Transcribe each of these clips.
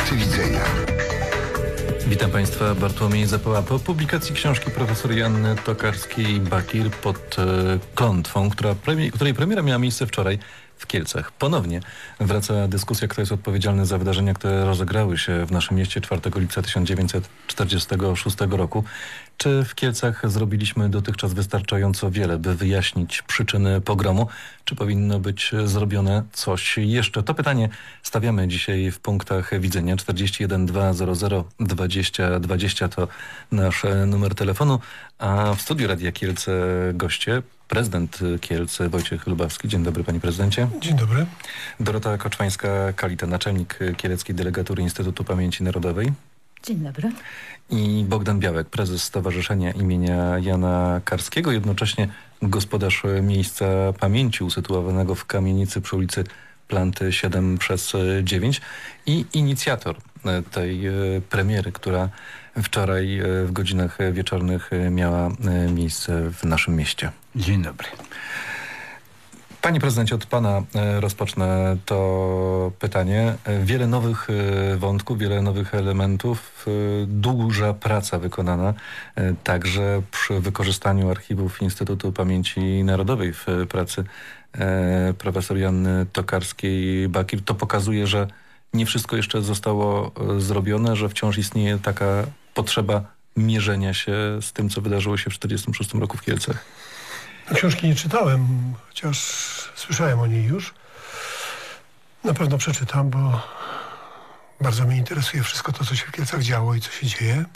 Punkty widzenia. Witam Państwa, Bartłomiej Zapała. Po publikacji książki profesor Joanny Tokarskiej-Bakir pod klątwą, której premiera miała miejsce wczoraj w Kielcach. Ponownie wraca dyskusja, kto jest odpowiedzialny za wydarzenia, które rozegrały się w naszym mieście 4 lipca 1946 roku. Czy w Kielcach zrobiliśmy dotychczas wystarczająco wiele, by wyjaśnić przyczyny pogromu? Czy powinno być zrobione coś jeszcze? To pytanie stawiamy dzisiaj w punktach widzenia. 41 200 20 20 to nasz numer telefonu, a w studiu Radia Kielce goście. Prezydent Kielc Wojciech Lubawski. Dzień dobry, panie prezydencie. Dzień dobry. Dorota Koczwańska-Kalita, naczelnik Kieleckiej Delegatury Instytutu Pamięci Narodowej. Dzień dobry. I Bogdan Białek, prezes Stowarzyszenia imienia Jana Karskiego, jednocześnie gospodarz miejsca pamięci usytuowanego w kamienicy przy ulicy Planty 7/9 i inicjator tej premiery, która wczoraj w godzinach wieczornych miała miejsce w naszym mieście. Dzień dobry. Panie prezydencie, od pana rozpocznę to pytanie. Wiele nowych wątków, wiele nowych elementów, duża praca wykonana, także przy wykorzystaniu archiwów Instytutu Pamięci Narodowej w pracy profesor Joanny Tokarskiej-Bakir. To pokazuje, że nie wszystko jeszcze zostało zrobione, że wciąż istnieje taka potrzeba mierzenia się z tym, co wydarzyło się w 1946 roku w Kielcach. Książki nie czytałem, chociaż słyszałem o niej już. Na pewno przeczytam, bo bardzo mnie interesuje wszystko to, co się w Kielcach działo i co się dzieje.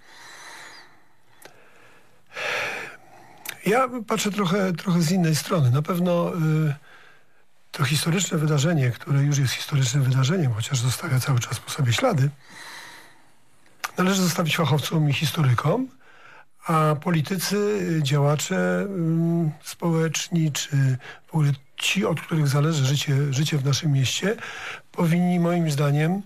Ja patrzę trochę z innej strony. Na pewno to historyczne wydarzenie, które już jest historycznym wydarzeniem, chociaż zostawia cały czas po sobie ślady, należy zostawić fachowcom i historykom, a politycy, działacze społeczni, czy w ogóle ci, od których zależy życie w naszym mieście, powinni moim zdaniem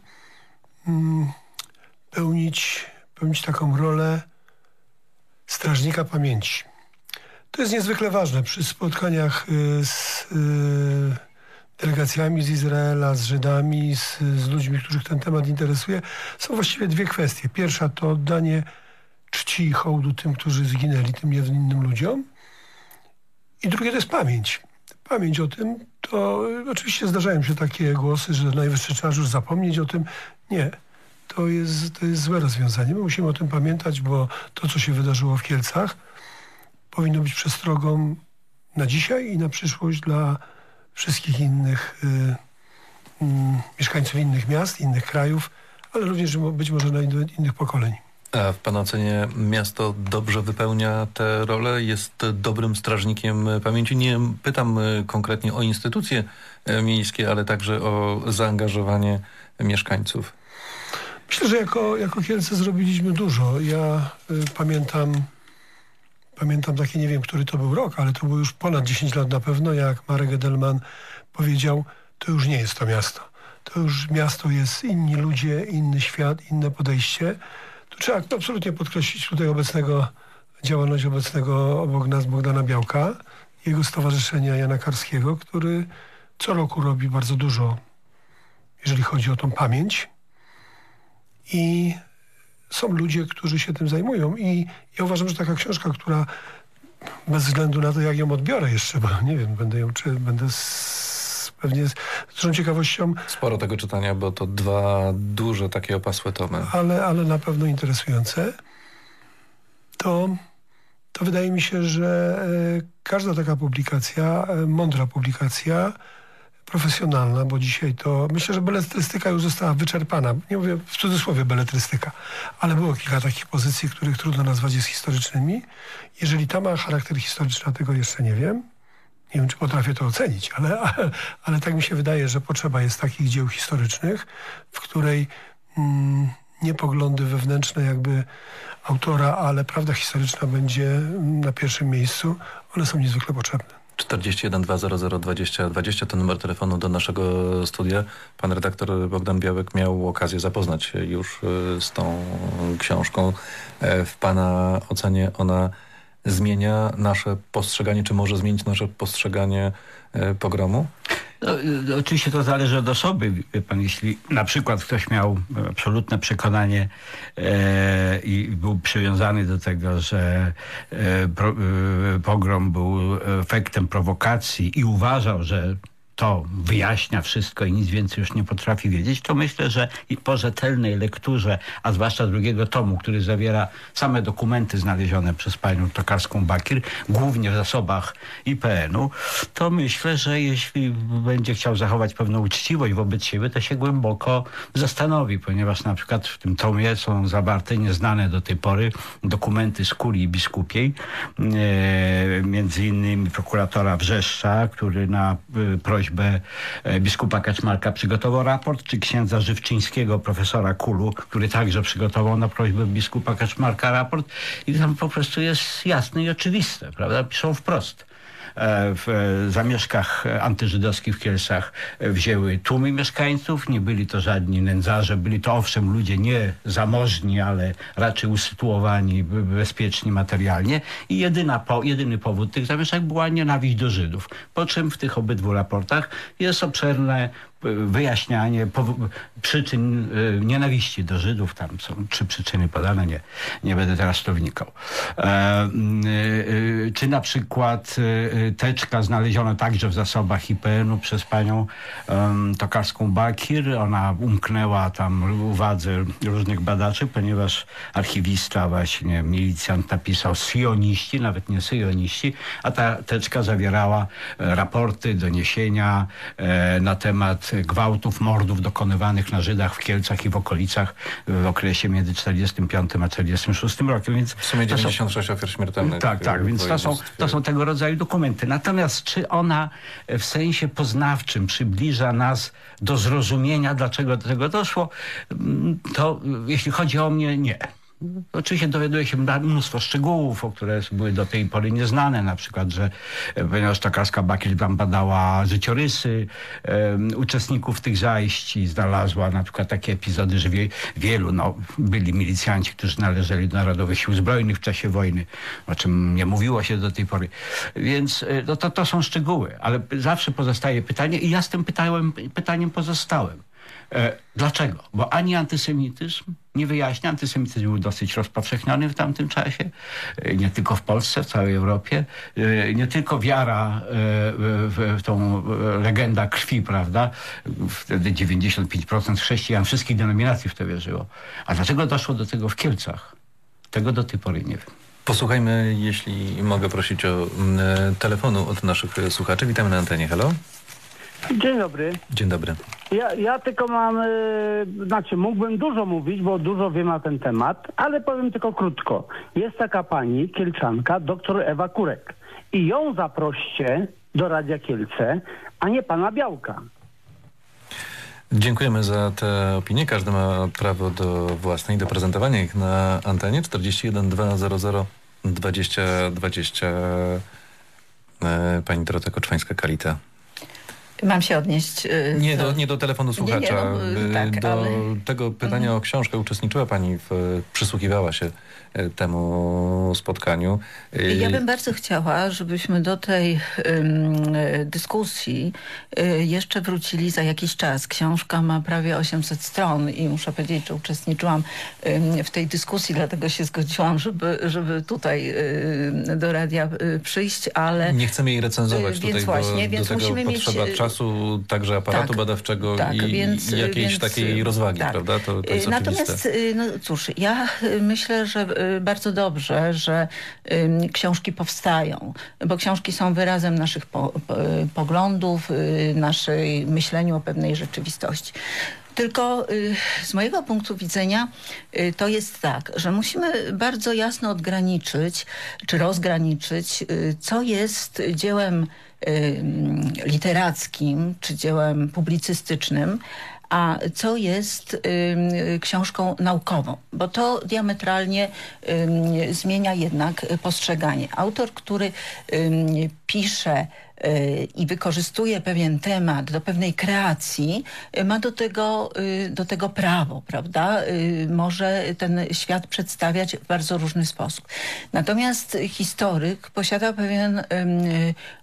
pełnić taką rolę strażnika pamięci. To jest niezwykle ważne przy spotkaniach z delegacjami z Izraela, z Żydami, z ludźmi, których ten temat interesuje. Są właściwie dwie kwestie. Pierwsza to oddanie czci i hołdu tym, którzy zginęli, tym niewinnym ludziom. I drugie to jest pamięć. Pamięć o tym, to oczywiście zdarzają się takie głosy, że najwyższy czas już zapomnieć o tym. Nie. To jest złe rozwiązanie. My musimy o tym pamiętać, bo to, co się wydarzyło w Kielcach, powinno być przestrogą na dzisiaj i na przyszłość dla wszystkich innych mieszkańców innych miast, innych krajów, ale również być może na innych pokoleń. A w pana ocenie miasto dobrze wypełnia tę rolę? Jest dobrym strażnikiem pamięci? Nie pytam konkretnie o instytucje miejskie, ale także o zaangażowanie mieszkańców. Myślę, że jako Kielce zrobiliśmy dużo. Ja pamiętam taki, nie wiem, który to był rok, ale to było już ponad 10 lat na pewno, jak Marek Edelman powiedział, to już nie jest to miasto. To już miasto jest inni ludzie, inny świat, inne podejście. Tu trzeba absolutnie podkreślić działalność obecnego obok nas Bogdana Białka, jego stowarzyszenia Jana Karskiego, który co roku robi bardzo dużo, jeżeli chodzi o tą pamięć. I są ludzie, którzy się tym zajmują. I ja uważam, że taka książka, która bez względu na to, jak ją odbiorę jeszcze, bo nie wiem, będę pewnie z dużą ciekawością. Sporo tego czytania, bo to dwa duże takie opasłe tomy. Ale na pewno interesujące. To wydaje mi się, że każda taka publikacja, mądra publikacja, profesjonalna, bo dzisiaj to myślę, że beletrystyka już została wyczerpana. Nie mówię w cudzysłowie beletrystyka, ale było kilka takich pozycji, których trudno nazwać jest historycznymi. Jeżeli ta ma charakter historyczny, a tego jeszcze nie wiem. Nie wiem, czy potrafię to ocenić, ale tak mi się wydaje, że potrzeba jest takich dzieł historycznych, w której nie poglądy wewnętrzne jakby autora, ale prawda historyczna będzie na pierwszym miejscu. One są niezwykle potrzebne. 41 200 20 20 to numer telefonu do naszego studia. Pan redaktor Bogdan Białek miał okazję zapoznać się już z tą książką. W pana ocenie ona zmienia nasze postrzeganie, czy może zmienić nasze postrzeganie pogromu? Oczywiście to zależy od osoby. Wie pan, jeśli na przykład ktoś miał absolutne przekonanie i był przywiązany do tego, że pogrom był efektem prowokacji i uważał, że to wyjaśnia wszystko i nic więcej już nie potrafi wiedzieć, to myślę, że i po rzetelnej lekturze, a zwłaszcza drugiego tomu, który zawiera same dokumenty znalezione przez panią Tokarską-Bakir, głównie w zasobach IPN-u, to myślę, że jeśli będzie chciał zachować pewną uczciwość wobec siebie, to się głęboko zastanowi, ponieważ na przykład w tym tomie są zawarte nieznane do tej pory dokumenty z kurii biskupiej, między innymi prokuratora Wrzeszcza, który na prośbę biskupa Kaczmarka przygotował raport, czy księdza Żywczyńskiego, profesora Kulu, który także przygotował na prośbę biskupa Kaczmarka raport i tam po prostu jest jasne i oczywiste, prawda? Piszą wprost. W zamieszkach antyżydowskich w Kielcach wzięły tłumy mieszkańców, nie byli to żadni nędzarze, byli to owszem ludzie nie zamożni, ale raczej usytuowani, bezpieczni materialnie i jedyny powód tych zamieszek była nienawiść do Żydów. Po czym w tych obydwu raportach jest obszerne wyjaśnianie przyczyn nienawiści do Żydów. Tam są 3 przyczyny podane, nie będę teraz w to wnikał. Czy na przykład teczka znaleziona także w zasobach IPN-u przez panią Tokarską-Bakir. Ona umknęła tam uwadze różnych badaczy, ponieważ archiwista właśnie, milicjant napisał syjoniści, nawet nie syjoniści, a ta teczka zawierała raporty, doniesienia na temat gwałtów, mordów dokonywanych na Żydach w Kielcach i w okolicach w okresie między 45 a 46 rokiem. Więc w sumie 96 ofiar śmiertelnych. Tak, więc to są tego rodzaju dokumenty. Natomiast czy ona w sensie poznawczym przybliża nas do zrozumienia, dlaczego do tego doszło, to jeśli chodzi o mnie, nie. Oczywiście dowiaduje się mnóstwo szczegółów, które były do tej pory nieznane. Na przykład, że ponieważ Tokarska-Bakir tam badała życiorysy uczestników tych zajść i znalazła na przykład takie epizody, że wielu byli milicjanci, którzy należeli do Narodowych Sił Zbrojnych w czasie wojny, o czym nie mówiło się do tej pory. Więc to są szczegóły, ale zawsze pozostaje pytanie i ja z tym pytaniem pozostałem. Dlaczego? Bo ani antysemityzm nie wyjaśnia. Antysemityzm był dosyć rozpowszechniony w tamtym czasie. Nie tylko w Polsce, w całej Europie. Nie tylko wiara w tą legenda krwi, prawda? Wtedy 95% chrześcijan wszystkich denominacji w to wierzyło. A dlaczego doszło do tego w Kielcach? Tego do tej pory nie wiem. Posłuchajmy, jeśli mogę prosić o telefonu od naszych słuchaczy. Witamy na antenie. Halo? Dzień dobry. Dzień dobry. Ja tylko mam, mógłbym dużo mówić, bo dużo wiem na ten temat, ale powiem tylko krótko. Jest taka pani, Kielczanka, doktor Ewa Kurek. I ją zaproście do Radia Kielce, a nie pana Białka. Dziękujemy za tę opinię. Każdy ma prawo do własnej, do prezentowania ich na antenie. 41 200 20 20. Pani Dorota Koczwańska-Kalita. Mam się odnieść... Nie do telefonu słuchacza. Do tego pytania o książkę uczestniczyła pani, przysłuchiwała się temu spotkaniu. Ja bym bardzo chciała, żebyśmy do tej dyskusji jeszcze wrócili za jakiś czas. Książka ma prawie 800 stron i muszę powiedzieć, że uczestniczyłam w tej dyskusji, dlatego się zgodziłam, żeby tutaj do radia przyjść, ale... Nie chcemy jej recenzować tutaj, właśnie, do tego potrzeba czasu, także aparatu badawczego i jakiejś takiej rozwagi, prawda? To jest natomiast, oczywiste. no cóż, ja myślę, że bardzo dobrze, że książki powstają, bo książki są wyrazem naszych poglądów, naszej myśleniu o pewnej rzeczywistości. Tylko z mojego punktu widzenia to jest tak, że musimy bardzo jasno odgraniczyć, czy rozgraniczyć, co jest dziełem literackim, czy dziełem publicystycznym, a co jest książką naukową, bo to diametralnie zmienia jednak postrzeganie. Autor, który pisze i wykorzystuje pewien temat do pewnej kreacji, ma do tego prawo, prawda? Może ten świat przedstawiać w bardzo różny sposób. Natomiast historyk posiada pewien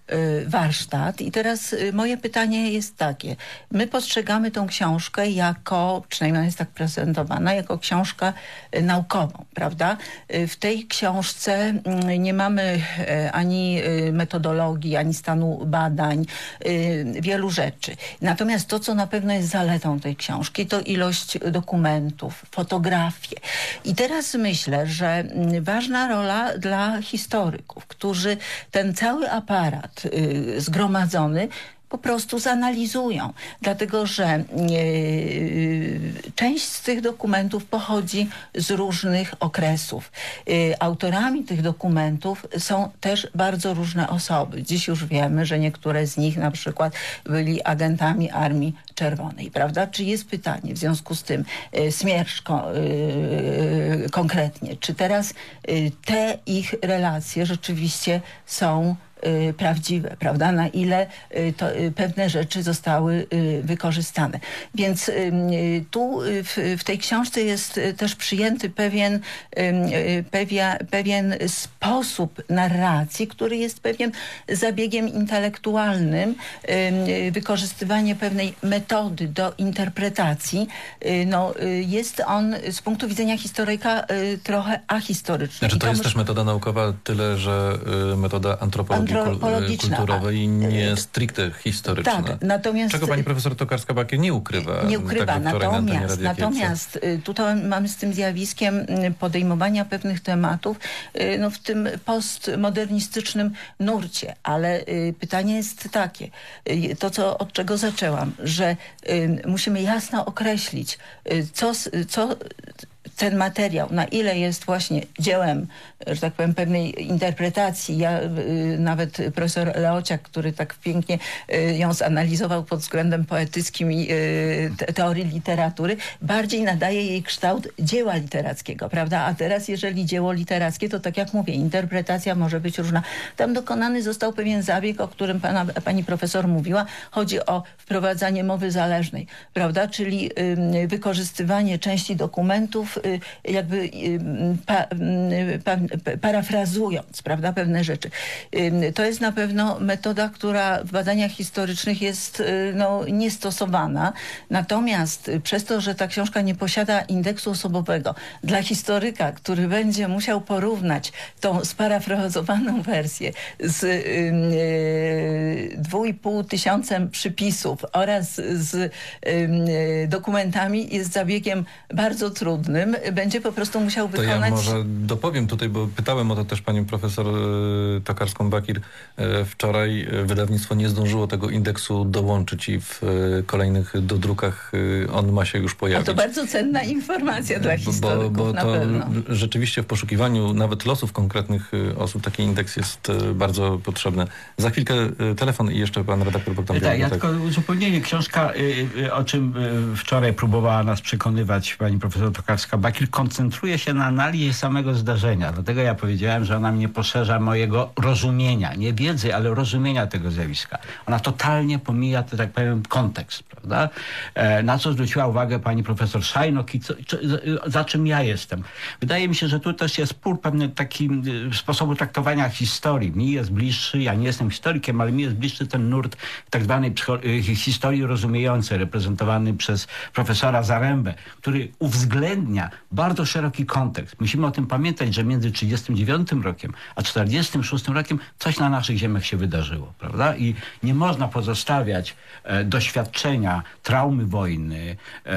warsztat. I teraz moje pytanie jest takie. My postrzegamy tą książkę jako, przynajmniej ona jest tak prezentowana, jako książkę naukową, prawda? W tej książce nie mamy ani metodologii, ani stanu badań, wielu rzeczy. Natomiast to, co na pewno jest zaletą tej książki, to ilość dokumentów, fotografie. I teraz myślę, że ważna rola dla historyków, którzy ten cały aparat zgromadzony po prostu zanalizują, dlatego że część z tych dokumentów pochodzi z różnych okresów. Autorami tych dokumentów są też bardzo różne osoby. Dziś już wiemy, że niektóre z nich na przykład byli agentami Armii Czerwonej, prawda? Czy jest pytanie w związku z tym, Smiersz konkretnie, czy teraz te ich relacje rzeczywiście są prawdziwe, prawda? Na ile pewne rzeczy zostały wykorzystane. Więc tu w tej książce jest też przyjęty pewien sposób narracji, który jest pewien zabiegiem intelektualnym, wykorzystywanie pewnej metody do interpretacji. No, jest on z punktu widzenia historyka trochę ahistoryczny. Znaczy to jest też metoda naukowa, tyle że metoda antropologii kulturowej i nie stricte historyczna. Tak, natomiast... Czego pani profesor Tokarska-Bakier nie ukrywa. Nie ukrywa, tak natomiast tutaj mamy z tym zjawiskiem podejmowania pewnych tematów no, w tym postmodernistycznym nurcie. Ale pytanie jest takie, od czego zaczęłam, że musimy jasno określić, co ten materiał, na ile jest właśnie dziełem, że tak powiem, pewnej interpretacji. Ja, nawet profesor Leociak, który tak pięknie ją zanalizował pod względem poetyckim i teorii literatury, bardziej nadaje jej kształt dzieła literackiego, prawda? A teraz, jeżeli dzieło literackie, to tak jak mówię, interpretacja może być różna. Tam dokonany został pewien zabieg, o którym pani profesor mówiła. Chodzi o wprowadzanie mowy zależnej, prawda? Czyli wykorzystywanie części dokumentów jakby parafrazując, prawda, pewne rzeczy. To jest na pewno metoda, która w badaniach historycznych jest no, niestosowana. Natomiast przez to, że ta książka nie posiada indeksu osobowego, dla historyka, który będzie musiał porównać tą sparafrazowaną wersję z 2500 przypisów oraz z dokumentami, jest zabiegiem bardzo trudnym. Będzie po prostu musiał wykonać... To ja może dopowiem tutaj, bo pytałem o to też panią profesor Tokarską-Bakier. Wczoraj wydawnictwo nie zdążyło tego indeksu dołączyć i w kolejnych dodrukach on ma się już pojawić. A to bardzo cenna informacja dla historyków, bo na to pewno. Rzeczywiście w poszukiwaniu nawet losów konkretnych osób taki indeks jest bardzo potrzebny. Za chwilkę telefon i jeszcze pan redaktor Bogdan. Tak, ja tylko uzupełnienie. Książka, o czym wczoraj próbowała nas przekonywać pani profesor Tokarska-Bakier, koncentruje się na analizie samego zdarzenia. Dlatego ja powiedziałem, że ona mnie poszerza mojego rozumienia, nie wiedzy, ale rozumienia tego zjawiska. Ona totalnie pomija, to tak powiem, kontekst, prawda? Na co zwróciła uwagę pani profesor Szajnok i za czym ja jestem. Wydaje mi się, że tu też jest spór pewny taki sposobu traktowania historii. Mi jest bliższy, ja nie jestem historykiem, ale mi jest bliższy ten nurt tak zwanej historii rozumiejącej, reprezentowany przez profesora Zarembę, który uwzględnia bardzo szeroki kontekst. Musimy o tym pamiętać, że między 1939 rokiem a 1946 rokiem coś na naszych ziemiach się wydarzyło, prawda? I nie można pozostawiać doświadczenia, traumy wojny,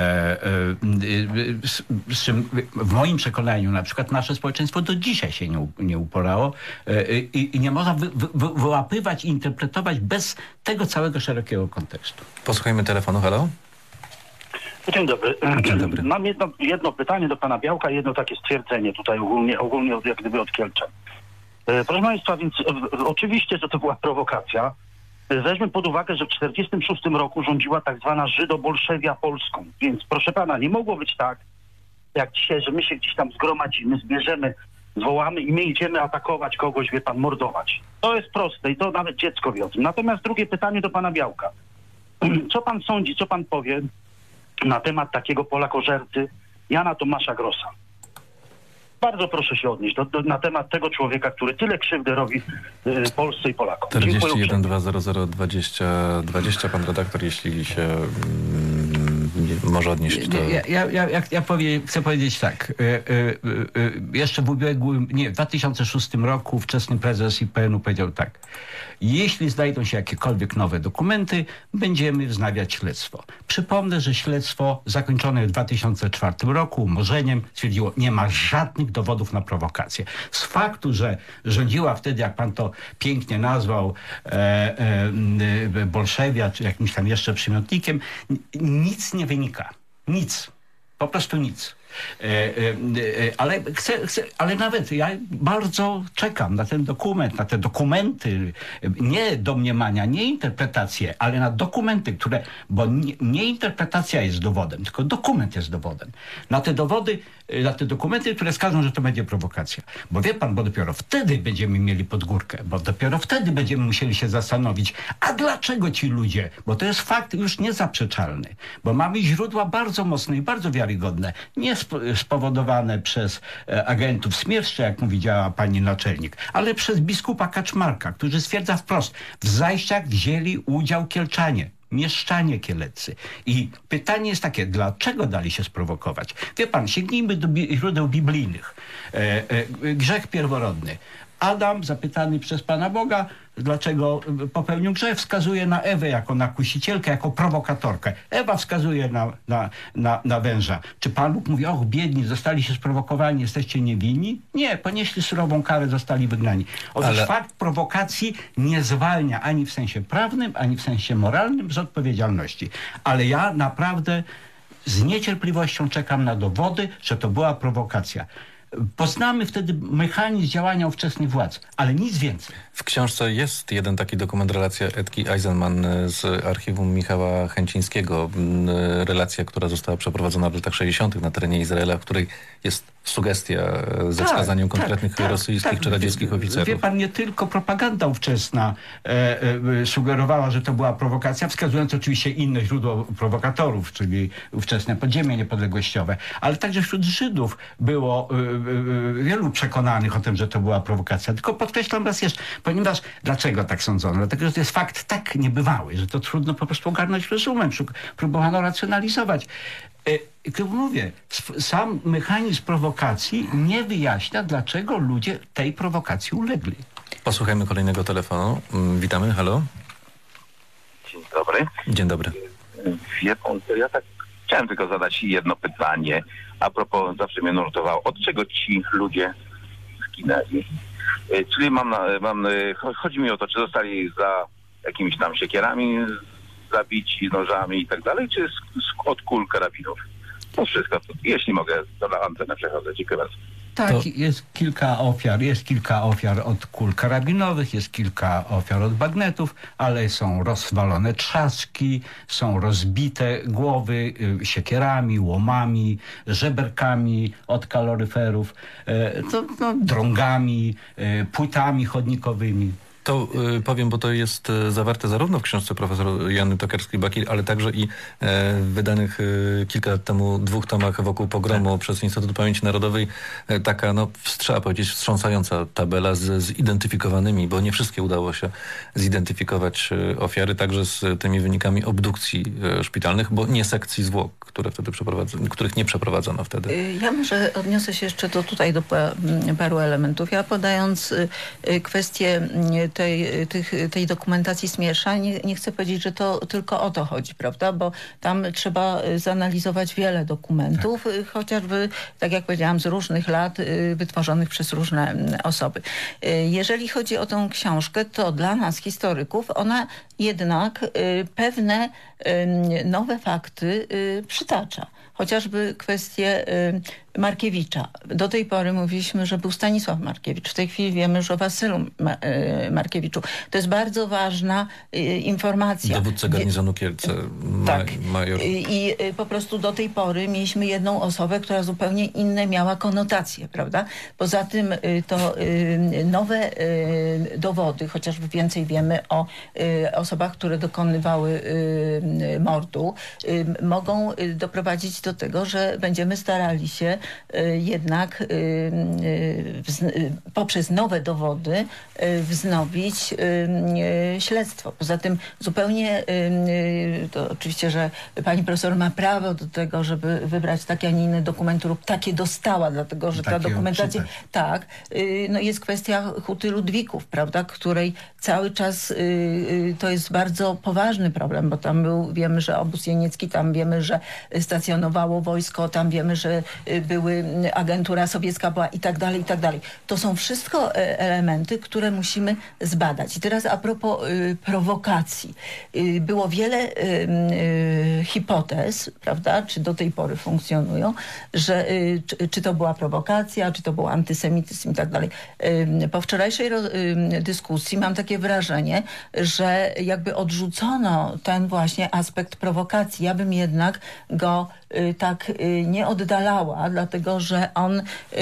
z czym w moim przekonaniu na przykład nasze społeczeństwo do dzisiaj się nie uporało i nie można wyłapywać i interpretować bez tego całego szerokiego kontekstu. Posłuchajmy telefonu. Halo? Dzień dobry. Dzień dobry. Mam jedno pytanie do pana Białka i jedno takie stwierdzenie tutaj ogólnie jak gdyby od Kielczan. Proszę państwa, więc oczywiście, że to była prowokacja. Weźmy pod uwagę, że w 1946 roku rządziła tak zwana Żydobolszewia Polską. Więc proszę pana, nie mogło być tak, jak dzisiaj, że my się gdzieś tam zgromadzimy, zbierzemy, zwołamy i my idziemy atakować kogoś, wie pan, mordować. To jest proste i to nawet dziecko wie o tym. Natomiast drugie pytanie do pana Białka. Co pan sądzi, co pan powie na temat takiego polakożercy Jana Tomasza Grossa? bardzo proszę się odnieść na temat tego człowieka, który tyle krzywdy robi Polsce i Polakom. 41 200 20 20. Pan redaktor, jeśli się może odnieść do... Chcę powiedzieć tak. Jeszcze w 2006 roku ówczesny prezes IPN-u powiedział tak. Jeśli znajdą się jakiekolwiek nowe dokumenty, będziemy wznawiać śledztwo. Przypomnę, że śledztwo zakończone w 2004 roku umorzeniem stwierdziło, nie ma żadnych dowodów na prowokację. Z faktu, że rządziła wtedy, jak pan to pięknie nazwał, Bolszewia, czy jakimś tam jeszcze przymiotnikiem, nic nie wynika. Nic. Po prostu nic. Ale nawet ja bardzo czekam na ten dokument, na te dokumenty, nie domniemania, nie interpretacje, ale na dokumenty, bo nie interpretacja jest dowodem, tylko dokument jest dowodem. Na te dowody, na te dokumenty, które wskażą, że to będzie prowokacja. Bo wie pan, bo dopiero wtedy będziemy mieli podgórkę, bo dopiero wtedy będziemy musieli się zastanowić, a dlaczego ci ludzie, bo to jest fakt już niezaprzeczalny, bo mamy źródła bardzo mocne i bardzo wiarygodne, nie spowodowane przez agentów Smierszcza, jak powiedziała pani naczelnik, ale przez biskupa Kaczmarka, który stwierdza wprost, w zajściach wzięli udział Kielczanie, mieszczanie kieleccy. I pytanie jest takie, dlaczego dali się sprowokować? Wie pan, sięgnijmy do źródeł biblijnych. Grzech pierworodny. Adam, zapytany przez Pana Boga, dlaczego popełnił grzech, wskazuje na Ewę jako na kusicielkę, jako prowokatorkę. Ewa wskazuje na węża. Czy Pan Bóg mówi, och, biedni, zostali się sprowokowani, jesteście niewinni? Nie, ponieśli surową karę, zostali wygnani. Otóż fakt prowokacji nie zwalnia ani w sensie prawnym, ani w sensie moralnym z odpowiedzialności. Ale ja naprawdę z niecierpliwością czekam na dowody, że to była prowokacja. Poznamy wtedy mechanizm działania ówczesnych władz, ale nic więcej. W książce jest jeden taki dokument, relacja Edki Eisenman z archiwum Michała Chęcińskiego. Relacja, która została przeprowadzona w latach 60. na terenie Izraela, w której jest sugestia ze wskazaniem konkretnych rosyjskich czy radzieckich oficerów. Wie pan, nie tylko propaganda ówczesna sugerowała, że to była prowokacja, wskazując oczywiście inne źródło prowokatorów, czyli ówczesne podziemie niepodległościowe, ale także wśród Żydów było wielu przekonanych o tym, że to była prowokacja. Tylko podkreślam raz jeszcze, ponieważ dlaczego tak sądzono? Dlatego, że to jest fakt tak niebywały, że to trudno po prostu ogarnąć rozumem. Próbowano racjonalizować. Jak mówię, sam mechanizm prowokacji nie wyjaśnia, dlaczego ludzie tej prowokacji ulegli. Posłuchajmy kolejnego telefonu. Witamy, halo. Dzień dobry. Dzień dobry. Wie pan, to ja tak chciałem tylko zadać jedno pytanie. A propos, zawsze mnie nurtowało, od czego ci ludzie zginęli? Czyli chodzi mi o to, czy zostali za jakimiś tam siekierami zabici, nożami i tak dalej, czy od kul karabinów? To wszystko. Jeśli mogę, to na antenę przechodzę. Dziękuję bardzo. Tak, jest kilka ofiar od kul karabinowych, jest kilka ofiar od bagnetów, ale są rozwalone trzaski, są rozbite głowy siekierami, łomami, żeberkami od kaloryferów, drągami, płytami chodnikowymi. To powiem, bo to jest zawarte zarówno w książce profesor Joanny Tokarskiej-Bakir, ale także i w wydanych kilka lat temu 2 tomach wokół pogromu przez Instytut Pamięci Narodowej taka, trzeba powiedzieć, wstrząsająca tabela z zidentyfikowanymi, bo nie wszystkie udało się zidentyfikować ofiary, także z tymi wynikami obdukcji szpitalnych, bo nie sekcji zwłok, których nie przeprowadzono wtedy. Ja może odniosę się jeszcze do paru elementów. Ja podając kwestię tej dokumentacji Smiersza, nie chcę powiedzieć, że to tylko o to chodzi, prawda? Bo tam trzeba zanalizować wiele dokumentów, chociażby, tak jak powiedziałam, z różnych lat wytworzonych przez różne osoby. Jeżeli chodzi o tą książkę, to dla nas, historyków, ona jednak pewne nowe fakty przytacza. Chociażby kwestię Markiewicza. Do tej pory mówiliśmy, że był Stanisław Markiewicz. W tej chwili wiemy, że o Wasylu Markiewiczu. To jest bardzo ważna informacja. Dowódca garnizonu Kielce, major. I po prostu do tej pory mieliśmy jedną osobę, która zupełnie inne miała konotacje, prawda? Poza tym to nowe dowody, chociażby więcej wiemy o osobach, które dokonywały mordu, mogą doprowadzić do tego, że będziemy starali się jednak poprzez nowe dowody wznowić śledztwo. Poza tym zupełnie, to oczywiście, że pani profesor ma prawo do tego, żeby wybrać taki, a nie inny dokument lub takie dostała, dlatego że ta dokumentacja, tak, no jest kwestia Huty Ludwików, prawda, której cały czas to jest bardzo poważny problem, bo tam wiemy, że obóz jeniecki, tam wiemy, że stacjonowało wojsko, tam wiemy, że agentura sowiecka była i tak dalej, i tak dalej. To są wszystko elementy, które musimy zbadać. I teraz a propos prowokacji. Było wiele hipotez, prawda, czy do tej pory funkcjonują, że czy to była prowokacja, czy to był antysemityzm i tak dalej. Po wczorajszej dyskusji mam takie wrażenie, że jakby odrzucono ten właśnie aspekt prowokacji. Ja bym jednak go tak nie oddalała, dlatego że on,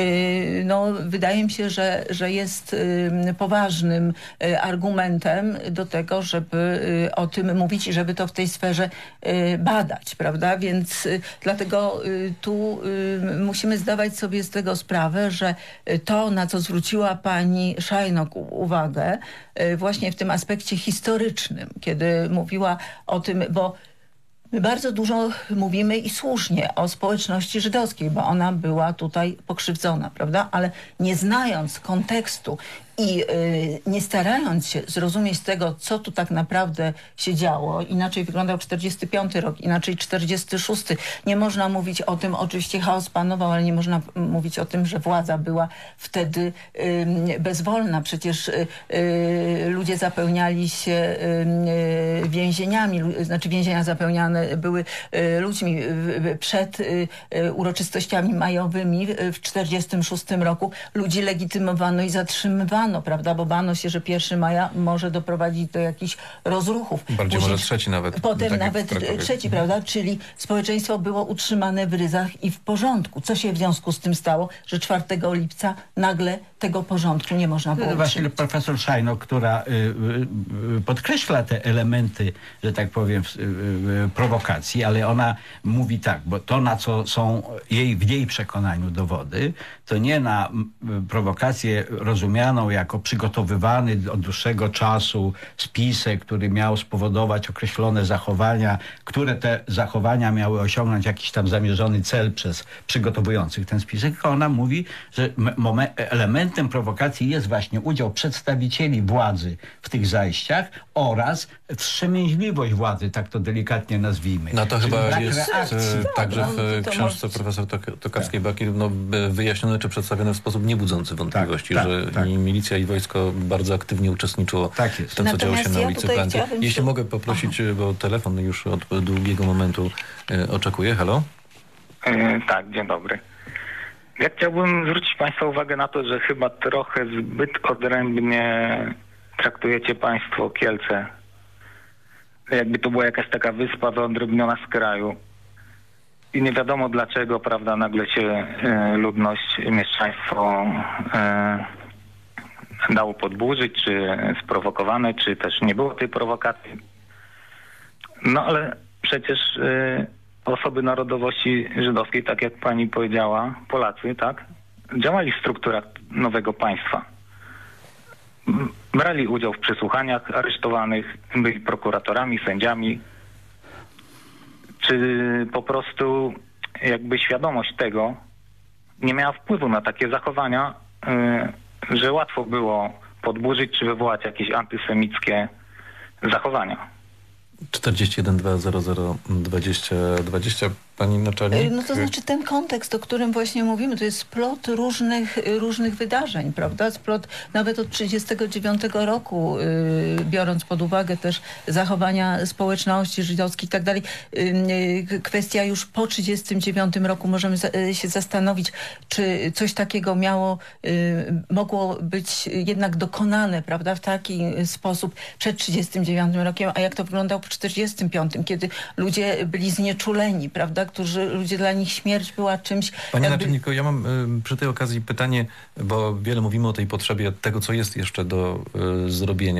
no, wydaje mi się, że jest poważnym argumentem do tego, żeby o tym mówić i żeby to w tej sferze badać, prawda? Więc dlatego tu musimy zdawać sobie z tego sprawę, że to, na co zwróciła pani Szajnok uwagę, właśnie w tym aspekcie historycznym, kiedy mówiła o tym, bo my bardzo dużo mówimy i słusznie o społeczności żydowskiej, bo ona była tutaj pokrzywdzona, prawda? Ale nie znając kontekstu i nie starając się zrozumieć tego, co tu tak naprawdę się działo, inaczej wyglądał 45 rok, inaczej 46. Nie można mówić o tym, oczywiście chaos panował, ale nie można mówić o tym, że władza była wtedy bezwolna. Przecież ludzie zapełniali się więzieniami, znaczy więzienia zapełniane były ludźmi przed uroczystościami majowymi w 46 roku. Ludzi legitymowano i zatrzymywano, prawda, bo bano się, że 1 maja może doprowadzić do jakichś rozruchów. Bardziej później, może trzeci nawet. Potem tak nawet trzeci, prawda, czyli społeczeństwo było utrzymane w ryzach i w porządku. Co się w związku z tym stało, że 4 lipca nagle tego porządku nie można było utrzymać? Właśnie profesor Szajno, która podkreśla te elementy, że tak powiem, prowokacji, ale ona mówi tak, bo to, na co są w jej przekonaniu dowody, to nie na prowokację rozumianą jako przygotowywany od dłuższego czasu spisek, który miał spowodować określone zachowania, które te zachowania miały osiągnąć jakiś tam zamierzony cel przez przygotowujących ten spisek. Tylko ona mówi, że elementem prowokacji jest właśnie udział przedstawicieli władzy w tych zajściach oraz wstrzemięźliwość władzy, tak to delikatnie nazwijmy. No to czyli chyba jest reakcji. także w książce profesor Tokarskiej-Bakir wyjaśnione czy przedstawione w sposób niebudzący wątpliwości, że i milicja i wojsko bardzo aktywnie uczestniczyło w tym, co działo się na ulicy Planty. Jeśli mogę poprosić, bo telefon już od długiego momentu oczekuje. Halo? Tak, dzień dobry. Ja chciałbym zwrócić Państwa uwagę na to, że chyba trochę zbyt odrębnie traktujecie Państwo Kielce. Jakby to była jakaś taka wyspa wyodrębniona z kraju. I nie wiadomo dlaczego, prawda, nagle się ludność, mieszczaństwo dało podburzyć, czy sprowokowane, czy też nie było tej prowokacji. No ale przecież osoby narodowości żydowskiej, tak jak pani powiedziała, Polacy, tak, działali w strukturach nowego państwa. Brali udział w przesłuchaniach aresztowanych, byli prokuratorami, sędziami. Czy po prostu jakby świadomość tego nie miała wpływu na takie zachowania, że łatwo było podburzyć czy wywołać jakieś antysemickie zachowania? 41 200 20 20. Pani naczelnik? No to znaczy ten kontekst, o którym właśnie mówimy, to jest splot różnych wydarzeń, prawda? Splot nawet od 1939 roku, biorąc pod uwagę też zachowania społeczności żydowskiej i tak dalej. Kwestia już po 1939 roku możemy się zastanowić, czy coś takiego mogło być jednak dokonane, prawda? W taki sposób przed 1939 rokiem, a jak to wyglądało po 1945, kiedy ludzie byli znieczuleni, prawda? Ludzie dla nich śmierć była czymś... Panie naczelniku, ja mam przy tej okazji pytanie, bo wiele mówimy o tej potrzebie tego, co jest jeszcze do zrobienia.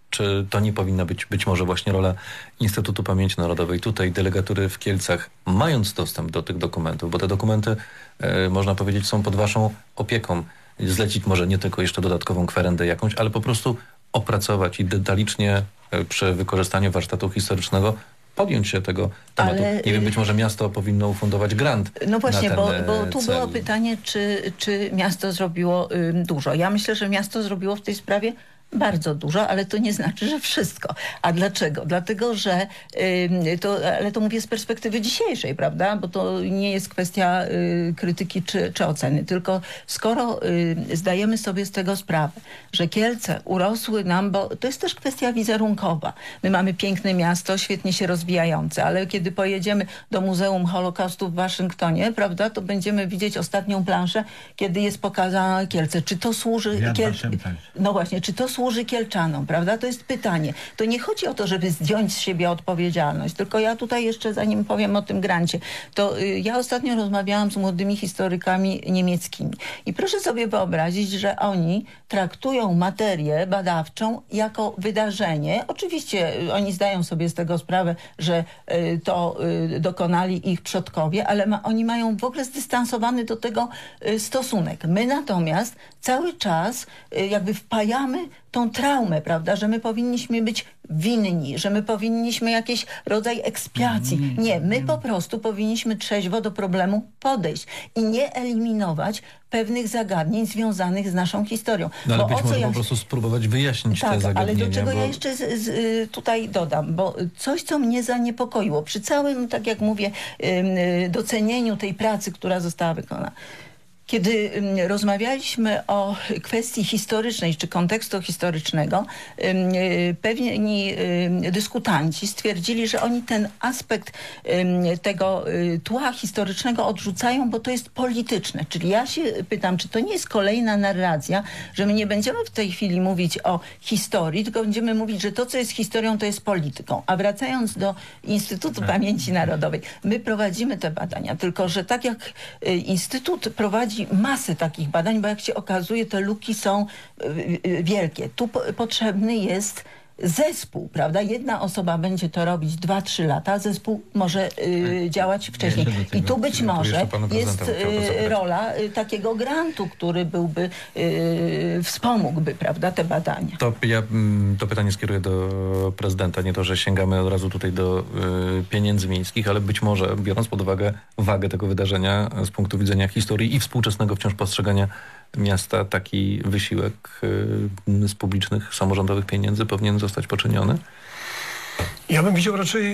Czy to nie powinna być może właśnie rola Instytutu Pamięci Narodowej, tutaj delegatury w Kielcach, mając dostęp do tych dokumentów, bo te dokumenty, można powiedzieć, są pod waszą opieką. Zlecić może nie tylko jeszcze dodatkową kwerendę jakąś, ale po prostu opracować i detalicznie przy wykorzystaniu warsztatu historycznego podjąć się tego tematu. Ale, nie wiem, być może miasto powinno ufundować grant. No właśnie, na ten bo tu cel. było pytanie, czy miasto zrobiło dużo. Ja myślę, że miasto zrobiło w tej sprawie bardzo dużo, ale to nie znaczy, że wszystko. A dlaczego? Dlatego, że ale to mówię z perspektywy dzisiejszej, prawda? Bo to nie jest kwestia krytyki czy oceny, tylko skoro zdajemy sobie z tego sprawę, że Kielce urosły nam, bo to jest też kwestia wizerunkowa. My mamy piękne miasto, świetnie się rozwijające, ale kiedy pojedziemy do Muzeum Holokaustu w Waszyngtonie, prawda, to będziemy widzieć ostatnią planszę, kiedy jest pokazana Kielce. Czy to służy No właśnie, czy to służy Kielczanom, prawda? To jest pytanie. To nie chodzi o to, żeby zdjąć z siebie odpowiedzialność, tylko ja tutaj jeszcze, zanim powiem o tym grancie, to ja ostatnio rozmawiałam z młodymi historykami niemieckimi i proszę sobie wyobrazić, że oni traktują materię badawczą jako wydarzenie. Oczywiście oni zdają sobie z tego sprawę, że to dokonali ich przodkowie, ale oni mają w ogóle zdystansowany do tego stosunek. My natomiast cały czas jakby wpajamy tą traumę, prawda, że my powinniśmy być winni, że my powinniśmy jakiś rodzaj ekspiacji. Nie, my po prostu powinniśmy trzeźwo do problemu podejść i nie eliminować pewnych zagadnień związanych z naszą historią. No ale być może po prostu spróbować wyjaśnić te zagadnienia. Ale do czego ja jeszcze tutaj dodam, bo coś, co mnie zaniepokoiło przy całym, tak jak mówię, docenieniu tej pracy, która została wykonana. Kiedy rozmawialiśmy o kwestii historycznej czy kontekstu historycznego, pewni dyskutanci stwierdzili, że oni ten aspekt tego tła historycznego odrzucają, bo to jest polityczne. Czyli ja się pytam, czy to nie jest kolejna narracja, że my nie będziemy w tej chwili mówić o historii, tylko będziemy mówić, że to, co jest historią, to jest polityką. A wracając do Instytutu Pamięci Narodowej, my prowadzimy te badania, tylko że tak jak Instytut prowadzi masę takich badań, bo jak się okazuje, te luki są wielkie. Tu potrzebny jest zespół, prawda? Jedna osoba będzie to robić 2-3 lata, zespół może działać wcześniej. I tu być może jest rola takiego grantu, który byłby, wspomógłby, prawda, te badania. To ja to pytanie skieruję do prezydenta. Nie to, że sięgamy od razu tutaj do pieniędzy miejskich, ale być może, biorąc pod uwagę wagę tego wydarzenia z punktu widzenia historii i współczesnego wciąż postrzegania miasta, taki wysiłek z publicznych, samorządowych pieniędzy powinien zostać poczyniony? Ja bym widział raczej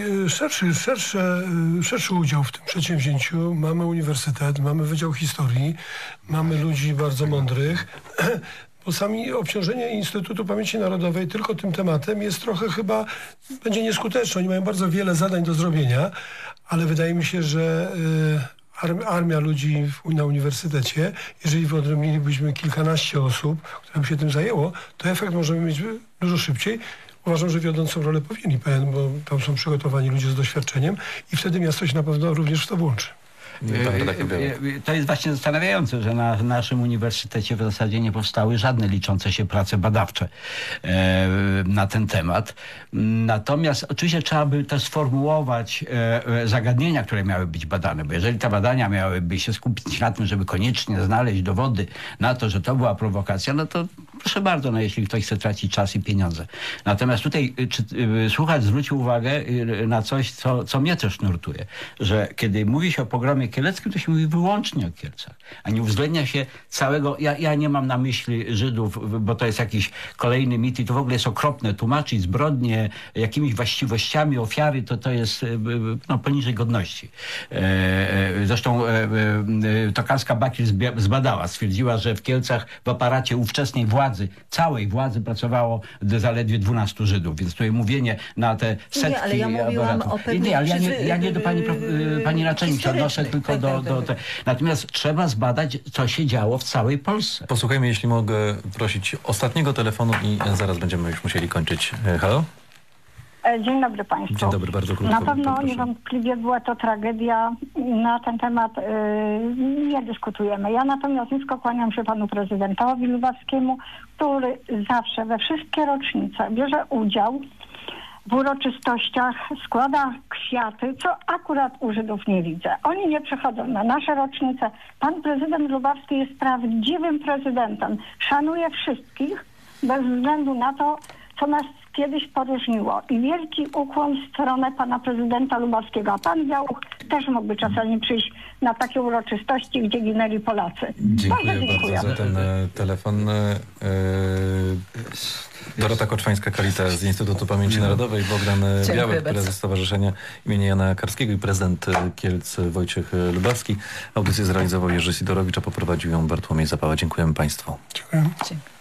szerszy udział w tym przedsięwzięciu. Mamy uniwersytet, mamy Wydział Historii, mamy ludzi bardzo mądrych. Bo sami obciążenie Instytutu Pamięci Narodowej tylko tym tematem jest trochę chyba, będzie nieskuteczne. Oni mają bardzo wiele zadań do zrobienia, ale wydaje mi się, że armia ludzi na uniwersytecie, jeżeli wyodrębnilibyśmy kilkanaście osób, które by się tym zajęło, to efekt możemy mieć dużo szybciej. Uważam, że wiodącą rolę powinni PN, bo tam są przygotowani ludzie z doświadczeniem i wtedy miasto się na pewno również w to włączy. To jest właśnie zastanawiające, że na naszym uniwersytecie w zasadzie nie powstały żadne liczące się prace badawcze na ten temat. Natomiast oczywiście trzeba by też sformułować zagadnienia, które miały być badane, bo jeżeli te badania miałyby się skupić na tym, żeby koniecznie znaleźć dowody na to, że to była prowokacja, no to proszę bardzo, no jeśli ktoś chce tracić czas i pieniądze. Natomiast tutaj słuchacz zwrócił uwagę na coś, co mnie też nurtuje, że kiedy mówi się o pogromie kieleckim, to się mówi wyłącznie o Kielcach, a nie uwzględnia się całego, ja nie mam na myśli Żydów, bo to jest jakiś kolejny mit i to w ogóle jest okropne, tłumaczyć zbrodnie jakimiś właściwościami ofiary, to jest poniżej godności. Zresztą Tokarska-Bakir zbadała, stwierdziła, że w Kielcach w aparacie ówczesnej władzy, całej władzy pracowało zaledwie 12 Żydów, więc tutaj mówienie na te setki... Nie, ale ja mówiłam o pewnych... Ja nie do pani naczelnik się odnoszę, tylko Natomiast trzeba zbadać, co się działo w całej Polsce. Posłuchajmy, jeśli mogę prosić ostatniego telefonu i zaraz będziemy już musieli kończyć. Halo? Dzień dobry Państwu. Dzień dobry, bardzo krótko. Na pewno niewątpliwie była to tragedia. Na ten temat nie dyskutujemy. Ja natomiast nisko kłaniam się panu prezydentowi Lubawskiemu, który zawsze we wszystkie rocznice bierze udział w uroczystościach, składa kwiaty, co akurat u Żydów nie widzę. Oni nie przychodzą na nasze rocznice. Pan prezydent Lubawski jest prawdziwym prezydentem. Szanuje wszystkich bez względu na to, co nas kiedyś poróżniło. I wielki ukłon w stronę pana prezydenta Lubawskiego. A pan Białuch też mógłby czasami przyjść na takie uroczystości, gdzie ginęli Polacy. Dziękuję bardzo za ten telefon. Dorota Koczwańska-Kalita z Instytutu Pamięci Narodowej, Bogdan Białek, prezes Stowarzyszenia imienia Jana Karskiego i prezydent Kielc Wojciech Lubawski. Audycję zrealizował Jerzy Sidorowicz, a poprowadził ją Bartłomiej Zapała. Dziękujemy Państwu. Dziękuję.